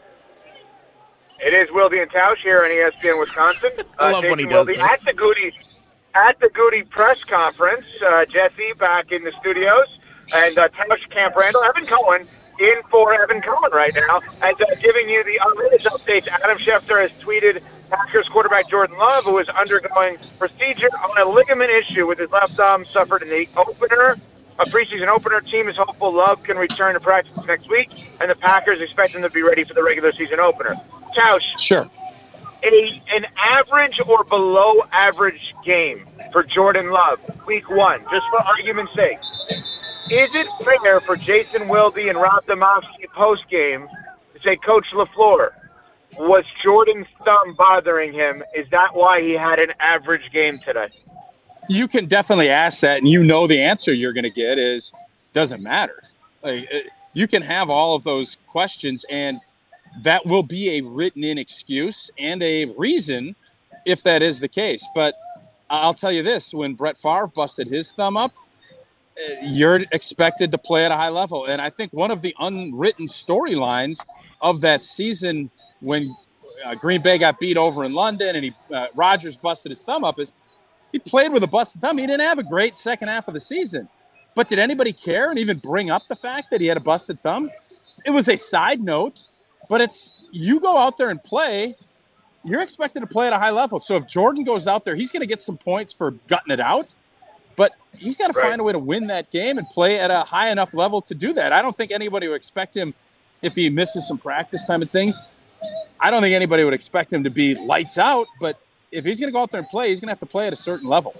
It is Wilde and Tausch here on ESPN Wisconsin. I love when he does this. At the Goody press conference, Jesse back in the studios, and Tausch Camp Randall, Evan Cohen in for Evan Cohen right now, and giving you the latest updates. Adam Schefter has tweeted Packers quarterback Jordan Love, who is undergoing procedure on a ligament issue with his left thumb, suffered in the opener. A preseason opener. Team is hopeful Love can return to practice next week, and the Packers expect him to be ready for the regular season opener. Tausch, sure. An average or below average game for Jordan Love, week 1, just for argument's sake. Is it fair for Jason Wilde and Rob Demovsky post game to say, Coach LaFleur, was Jordan's thumb bothering him? Is that why he had an average game today? You can definitely ask that, and you know the answer you're going to get is doesn't matter. Like, you can have all of those questions, and that will be a written-in excuse and a reason if that is the case. But I'll tell you this, when Brett Favre busted his thumb up, you're expected to play at a high level. And I think one of the unwritten storylines of that season when Green Bay got beat over in London and Rodgers busted his thumb up is he played with a busted thumb. He didn't have a great second half of the season. But did anybody care and even bring up the fact that he had a busted thumb? It was a side note, but you go out there and play, you're expected to play at a high level. So if Jordan goes out there, he's going to get some points for gutting it out, but he's got to find a way to win that game and play at a high enough level to do that. I don't think anybody would expect him, if he misses some practice time and things, I don't think anybody would expect him to be lights out, but if he's going to go out there and play, he's going to have to play at a certain level.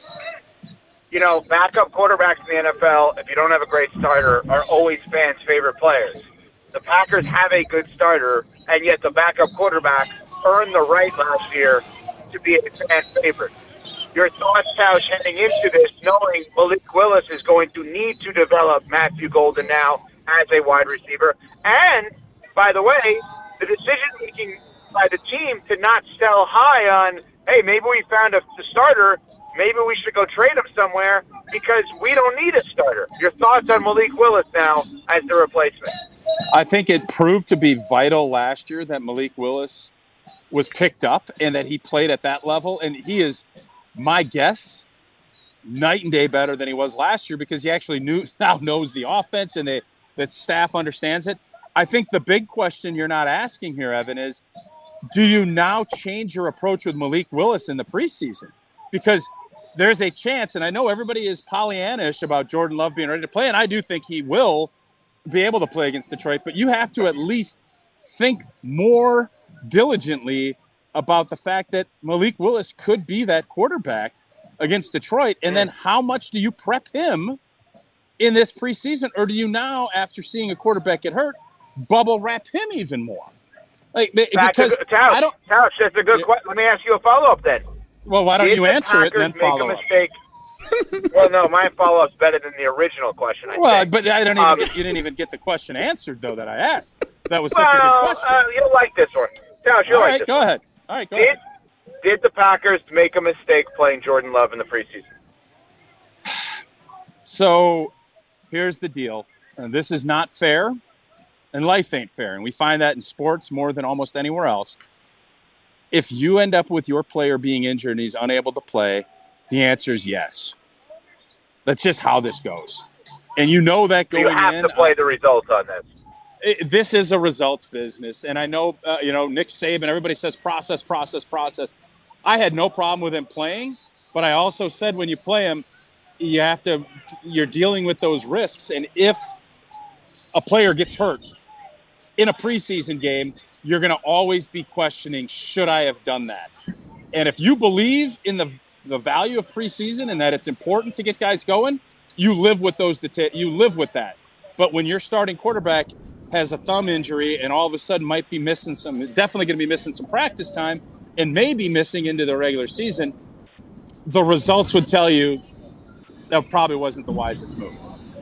Backup quarterbacks in the NFL, if you don't have a great starter, are always fans' favorite players. The Packers have a good starter, and yet the backup quarterback earned the right last year to be a fan favorite. Your thoughts, Tausch, heading into this, knowing Malik Willis is going to need to develop Matthew Golden now as a wide receiver. And, by the way, the decision-making by the team to not sell high on, hey, maybe we found a starter, maybe we should go trade him somewhere because we don't need a starter. Your thoughts on Malik Willis now as the replacement? I think it proved to be vital last year that Malik Willis was picked up and that he played at that level. And he is, my guess, night and day better than he was last year because he actually now knows the offense and that staff understands it. I think the big question you're not asking here, Evan, is do you now change your approach with Malik Willis in the preseason? Because there's a chance, and I know everybody is Pollyannish about Jordan Love being ready to play, and I do think he will be able to play against Detroit, but you have to at least think more diligently about the fact that Malik Willis could be that quarterback against Detroit, and then how much do you prep him in this preseason, or do you now, after seeing a quarterback get hurt, bubble wrap him even more? Because Tausch, that's a good question. Let me ask you a follow-up then. Well, why don't you answer it and then follow up? Well, no, my follow-up's better than the original question. But you didn't even get the question answered, though, that I asked. That was such a good question. You'll like this one. Tausch, you'll like this go one. ahead. All right, go ahead. Did the Packers make a mistake playing Jordan Love in the preseason? So here's the deal. And this is not fair, and life ain't fair. And we find that in sports more than almost anywhere else. If you end up with your player being injured and he's unable to play, the answer is yes. That's just how this goes. And you know that going in. You have to play the results on this. This is a results business. And I know, Nick Saban, everybody says process. I had no problem with him playing, but I also said when you play him, you're dealing with those risks. And if a player gets hurt in a preseason game, you're going to always be questioning, should I have done that? And if you believe in the value of preseason and that it's important to get guys going, you live with you live with that. But when your starting quarterback has a thumb injury and all of a sudden might be definitely going to be missing some practice time and maybe missing into the regular season, the results would tell you that probably wasn't the wisest move.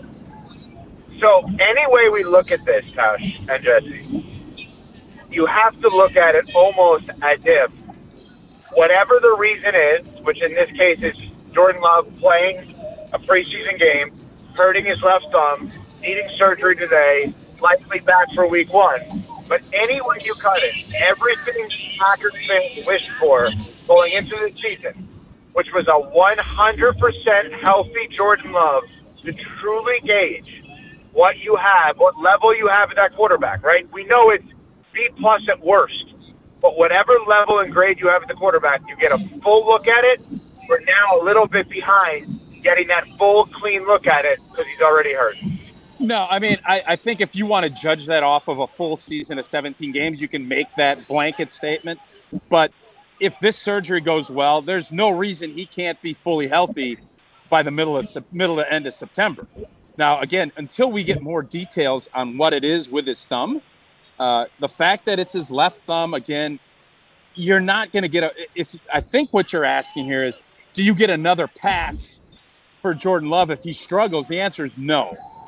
So any way we look at this, Tausch and Jesse, you have to look at it almost as if whatever the reason is, which in this case is Jordan Love playing a preseason game, hurting his left thumb, needing surgery today, likely back for week 1. But any way you cut it, everything Packers fans wished for going into the season, which was a 100% healthy Jordan Love to truly gauge what you have, what level you have at that quarterback, right? We know it's B+ at worst, but whatever level and grade you have at the quarterback, you get a full look at it. We're now a little bit behind getting that full, clean look at it because he's already hurt. No, I mean, I think if you want to judge that off of a full season of 17 games, you can make that blanket statement. But if this surgery goes well, there's no reason he can't be fully healthy by the middle to end of September. Now, again, until we get more details on what it is with his thumb, the fact that it's his left thumb, again, you're not going to get I think what you're asking here is, do you get another pass for Jordan Love if he struggles? The answer is no.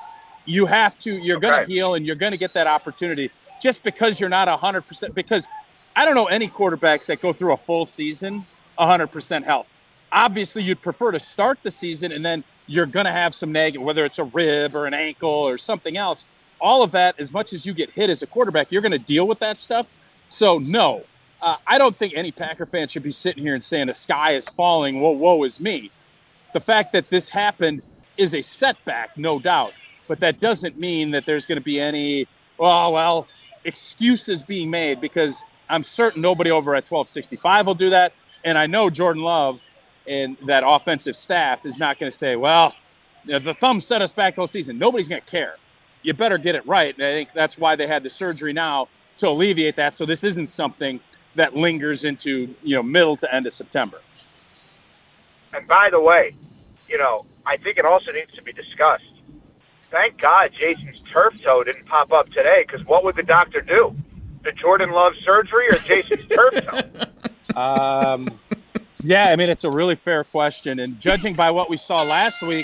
you have to. You're going to Okay. heal, and you're going to get that opportunity. Just because you're not 100%, because I don't know any quarterbacks that go through a full season 100% health. Obviously, you'd prefer to start the season, and then you're going to have some negative, whether it's a rib or an ankle or something else. All of that, as much as you get hit as a quarterback, you're going to deal with that stuff. So, no, I don't think any Packer fan should be sitting here and saying the sky is falling, woe is me. The fact that this happened is a setback, no doubt. But that doesn't mean that there's going to be any, excuses being made, because I'm certain nobody over at 1265 will do that. And I know Jordan Love and that offensive staff is not going to say, the thumb set us back the whole season. Nobody's going to care. You better get it right. And I think that's why they had the surgery now, to alleviate that. So this isn't something that lingers into, middle to end of September. And by the way, I think it also needs to be discussed. Thank God Jason's turf toe didn't pop up today, because what would the doctor do? The Jordan Love surgery or Jason's turf toe? Yeah, it's a really fair question. And judging by what we saw last week,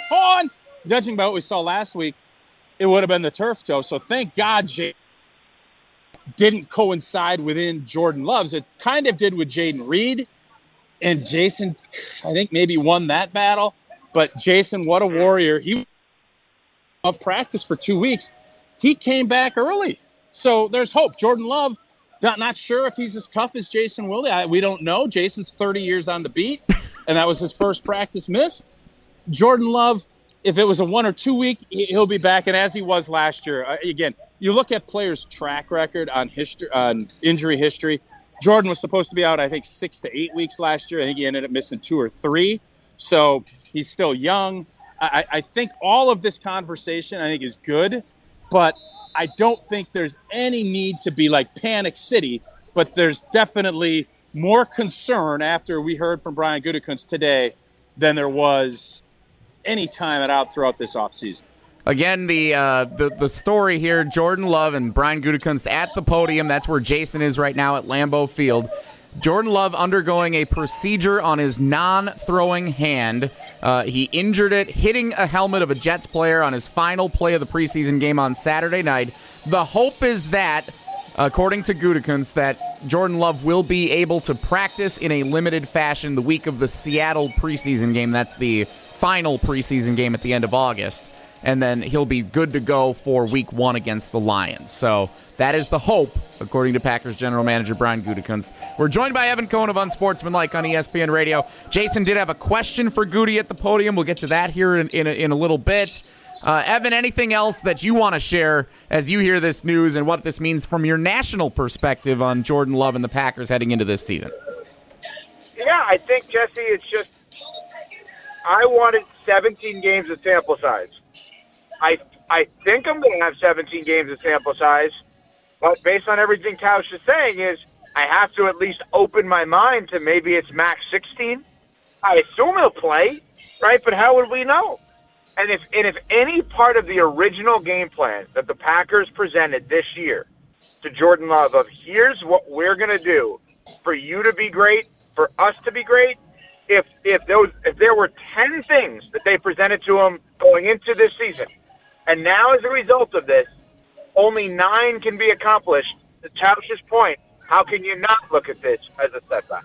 it would have been the turf toe. So thank God Jason didn't coincide within Jordan Love's. It kind of did with Jaden Reed. And Jason, I think, maybe won that battle. But Jason, what a warrior. He of practice for 2 weeks. He came back early. So there's hope. Jordan Love, not sure if he's as tough as Jason Wilde. We don't know. Jason's 30 years on the beat, and that was his first practice missed. Jordan Love, if it was a 1 or 2 week, he'll be back. And as he was last year, again, you look at players' track record on injury history. Jordan was supposed to be out, I think, 6 to 8 weeks last year. I think he ended up missing 2 or 3. So he's still young. I think all of this conversation, I think, is good, but I don't think there's any need to be like Panic City, but there's definitely more concern after we heard from Brian Gutekunst today than there was any time out throughout this offseason. Again, the story here, Jordan Love and Brian Gutekunst at the podium. That's where Jason is right now at Lambeau Field. Jordan Love undergoing a procedure on his non-throwing hand. He injured it, hitting a helmet of a Jets player on his final play of the preseason game on Saturday night. The hope is that, according to Gutekunst, that Jordan Love will be able to practice in a limited fashion the week of the Seattle preseason game. That's the final preseason game at the end of August. And then he'll be good to go for week 1 against the Lions. So that is the hope, according to Packers general manager Brian Gutekunst. We're joined by Evan Cohen of Unsportsmanlike on ESPN Radio. Jason did have a question for Goody at the podium. We'll get to that here in a little bit. Evan, anything else that you want to share as you hear this news and what this means from your national perspective on Jordan Love and the Packers heading into this season? Yeah, I think, Jesse, it's just I wanted 17 games of sample size. I think I'm going to have 17 games of sample size, but based on everything Tausch is saying is I have to at least open my mind to maybe it's max 16. I assume he'll play, right? But how would we know? And if any part of the original game plan that the Packers presented this year to Jordan Love of here's what we're going to do for you to be great, for us to be great, if there were 10 things that they presented to him going into this season, and now as a result of this, only 9 can be accomplished, to Tausch's point, how can you not look at this as a setback?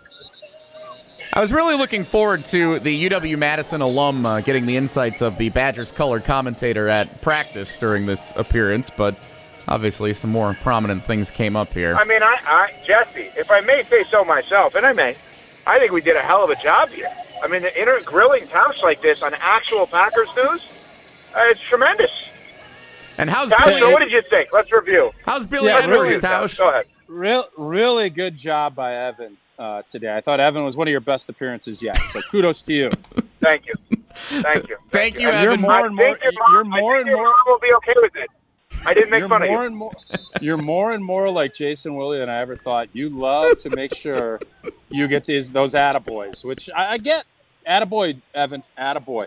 I was really looking forward to the UW-Madison alum getting the insights of the Badgers color commentator at practice during this appearance, but obviously some more prominent things came up here. I mean, Jesse, if I may say so myself, and I think we did a hell of a job here. I mean, the grilling Tausch like this on actual Packers news, it's tremendous. And how's Tausch, Billy? what did you think? Let's review. How's Billy Yeah, Edwards, really, Tausch? Go ahead. Really good job by Evan today. I thought Evan was one of your best appearances yet. So kudos to you. Thank you. Thank you. Thank you, And Evan. you're more and more. You're more and more. We'll be okay with it. I didn't make fun of you. You're more and more like Jason Willie than I ever thought. You love to make sure you get those attaboys, which I get. Attaboy, Evan. Attaboy.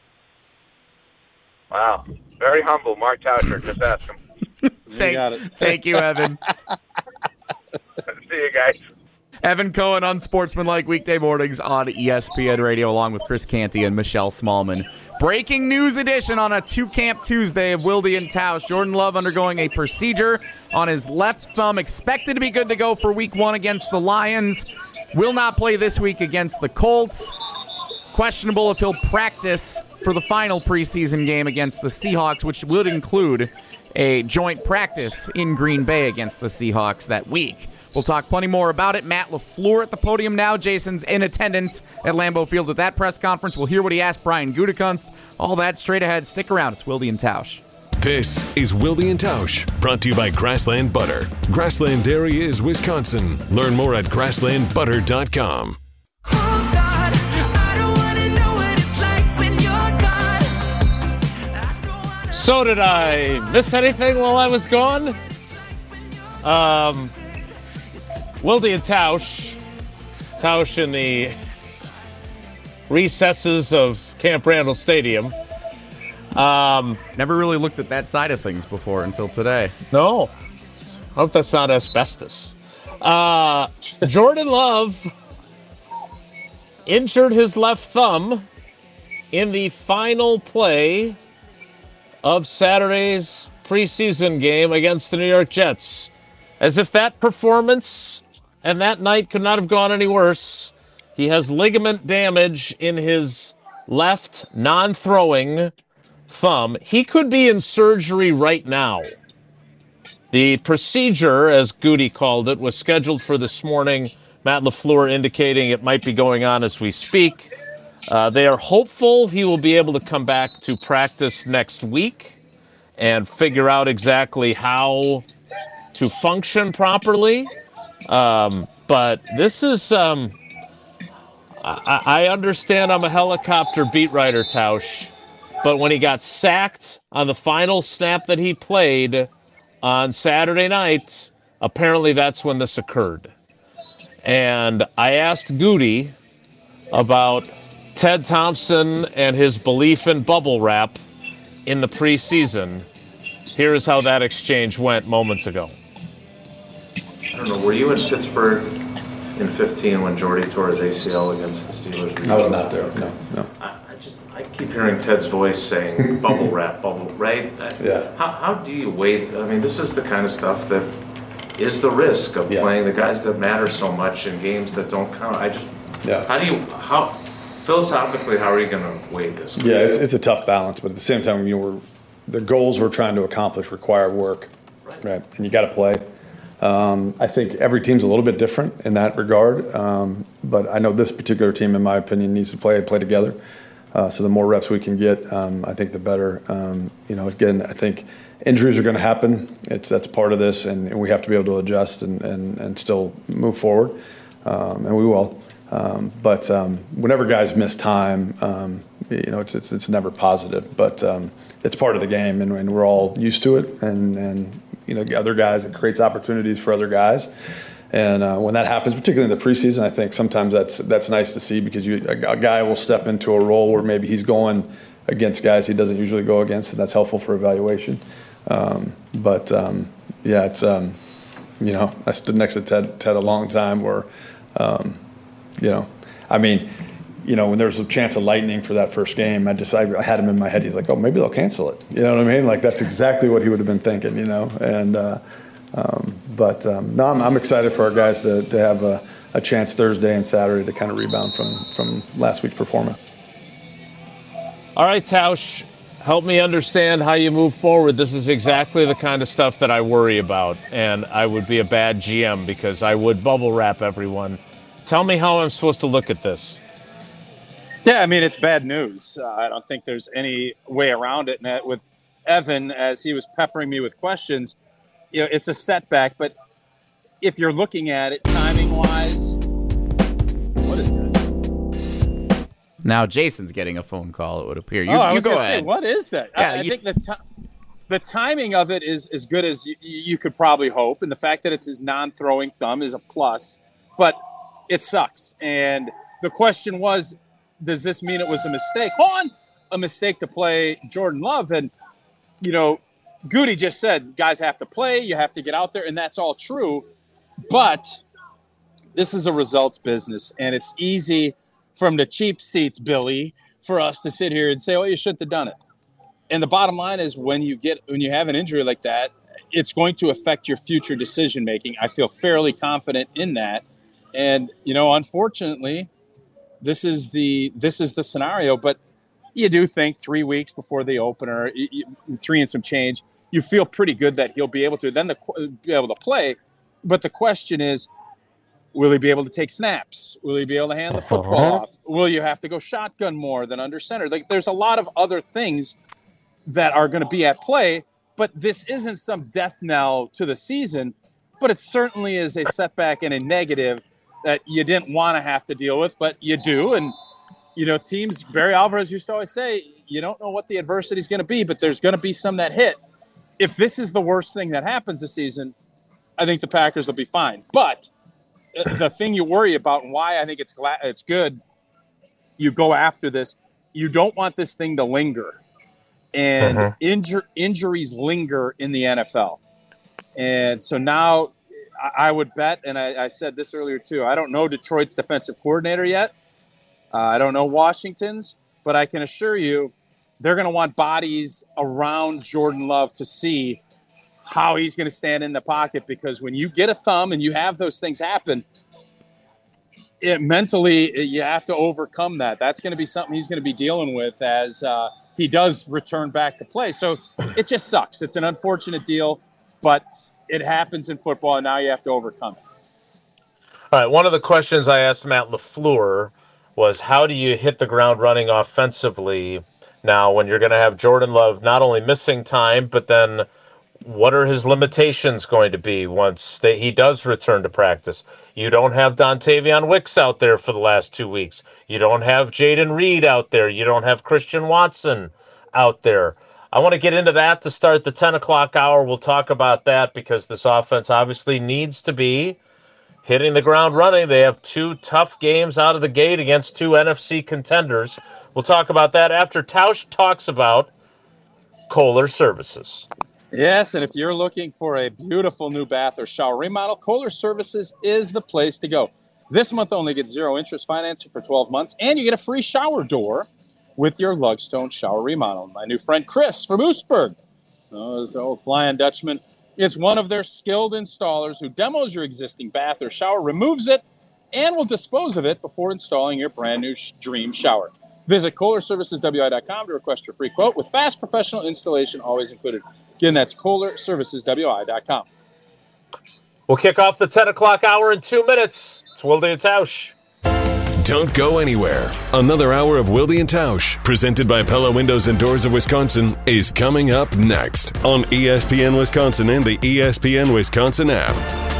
Wow. Very humble, Mark Tauscher. Just ask him. Thank you, Evan. See you guys. Evan Cohen, Unsportsmanlike, weekday mornings on ESPN Radio, along with Chris Canty and Michelle Smallman. Breaking news edition on a two-camp Tuesday of Wilde and Tausch. Jordan Love undergoing a procedure on his left thumb, expected to be good to go for week 1 against the Lions. Will not play this week against the Colts. Questionable if he'll practice for the final preseason game against the Seahawks, which would include a joint practice in Green Bay against the Seahawks that week. We'll talk plenty more about it. Matt LaFleur at the podium now. Jason's in attendance at Lambeau Field at that press conference. We'll hear what he asked Brian Gutekunst. All that straight ahead. Stick around. It's Wilde and Tausch. This is Wilde and Tausch, brought to you by Grassland Butter. Grassland Dairy is Wisconsin. Learn more at grasslandbutter.com. So did I miss anything while I was gone? Wilde and Tausch. Tausch in the recesses of Camp Randall Stadium. Never really looked at that side of things before until today. No. Hope that's not asbestos. Jordan Love injured his left thumb in the final play of Saturday's preseason game against the New York Jets. As if that performance and that night could not have gone any worse, he has ligament damage in his left non-throwing thumb. He could be in surgery right now. The procedure, as Goody called it, was scheduled for this morning. Matt LaFleur indicating it might be going on as we speak. They are hopeful he will be able to come back to practice next week and figure out exactly how to function properly. But this is, I understand I'm a helicopter beat writer, Tausch, but when he got sacked on the final snap that he played on Saturday night, apparently that's when this occurred. And I asked Goody about Ted Thompson and his belief in bubble wrap in the preseason. Here is how that exchange went moments ago. I don't know, were you in Pittsburgh in 15 when Jordy tore his ACL against the Steelers? I was not there, no. I keep hearing Ted's voice saying bubble wrap, right? Yeah. How do you wait? I mean, this is the kind of stuff that is the risk of playing the guys that matter so much in games that don't count. How philosophically, how are you going to weigh this? Yeah, it's a tough balance, but at the same time, the goals we're trying to accomplish require work, right? And you got to play. I think every team's a little bit different in that regard, but I know this particular team, in my opinion, needs to play together. So the more reps we can get, I think the better. Again, I think injuries are going to happen. That's part of this, and we have to be able to adjust and still move forward, and we will. But whenever guys miss time, it's never positive. But it's part of the game, and we're all used to it. And other guys, it creates opportunities for other guys. And when that happens, particularly in the preseason, I think sometimes that's nice to see because a guy will step into a role where maybe he's going against guys he doesn't usually go against, and that's helpful for evaluation. It's I stood next to Ted a long time where, when there's a chance of lightning for that first game, I had him in my head. He's like, oh, maybe they'll cancel it. You know what I mean? Like that's exactly what he would have been thinking, and I'm excited for our guys to have a chance Thursday and Saturday to kind of rebound from last week's performance. All right, Tausch, help me understand how you move forward. This is exactly the kind of stuff that I worry about, and I would be a bad GM because I would bubble wrap everyone. Tell me how I'm supposed to look at this. Yeah, I mean, it's bad news. I don't think there's any way around it. And with Evan, as he was peppering me with questions, it's a setback. But if you're looking at it timing-wise, what is that? Now Jason's getting a phone call, it would appear. You go ahead. Say, what is that? Yeah, I think the timing of it is as good as you could probably hope. And the fact that it's his non-throwing thumb is a plus. But it sucks. And the question was, does this mean it was a mistake? A mistake to play Jordan Love. And, Goody just said guys have to play. You have to get out there. And that's all true. But this is a results business. And it's easy from the cheap seats, Billy, for us to sit here and say, oh, you shouldn't have done it. And the bottom line is when you have an injury like that, it's going to affect your future decision making. I feel fairly confident in that. And, unfortunately, this is the scenario, but you do think 3 weeks before the opener, 3 and some change, you feel pretty good that he'll be able to be able to play. But the question is, will he be able to take snaps? Will he be able to hand the football off? Will you have to go shotgun more than under center? Like, there's a lot of other things that are going to be at play, but this isn't some death knell to the season, but it certainly is a setback and a negative that you didn't want to have to deal with, but you do. And, teams, Barry Alvarez used to always say, you don't know what the adversity is going to be, but there's going to be some that hit. If this is the worst thing that happens this season, I think the Packers will be fine. But the thing you worry about and why I think it's good you go after this, you don't want this thing to linger. And injuries linger in the NFL. And so now I would bet, and I said this earlier too, I don't know Detroit's defensive coordinator yet. I don't know Washington's, but I can assure you they're going to want bodies around Jordan Love to see how he's going to stand in the pocket, because when you get a thumb and you have those things happen, mentally you have to overcome that. That's going to be something he's going to be dealing with as he does return back to play. So it just sucks. It's an unfortunate deal, but it happens in football, and now you have to overcome it. All right, one of the questions I asked Matt LaFleur was, how do you hit the ground running offensively now when you're going to have Jordan Love not only missing time, but then what are his limitations going to be once he does return to practice? You don't have Dontavion Wicks out there for the last 2 weeks. You don't have Jaden Reed out there. You don't have Christian Watson out there. I want to get into that to start the 10 o'clock hour. We'll talk about that because this offense obviously needs to be hitting the ground running. They have 2 tough games out of the gate against 2 NFC contenders. We'll talk about that after Tausch talks about Kohler Services. Yes, and if you're looking for a beautiful new bath or shower remodel, Kohler Services is the place to go. This month only, get 0 interest financing for 12 months, and you get a free shower door with your Lugstone shower remodel. My new friend Chris from Oostburg, this old Flying Dutchman, is one of their skilled installers who demos your existing bath or shower, removes it, and will dispose of it before installing your brand new dream shower. Visit KohlerServicesWI.com to request your free quote with fast professional installation always included. Again, that's KohlerServicesWI.com. We'll kick off the 10 o'clock hour in 2 minutes. It's Wilde and Tausch. Don't go anywhere. Another hour of Wilde and Tausch, presented by Pella Windows and Doors of Wisconsin, is coming up next on ESPN Wisconsin and the ESPN Wisconsin app.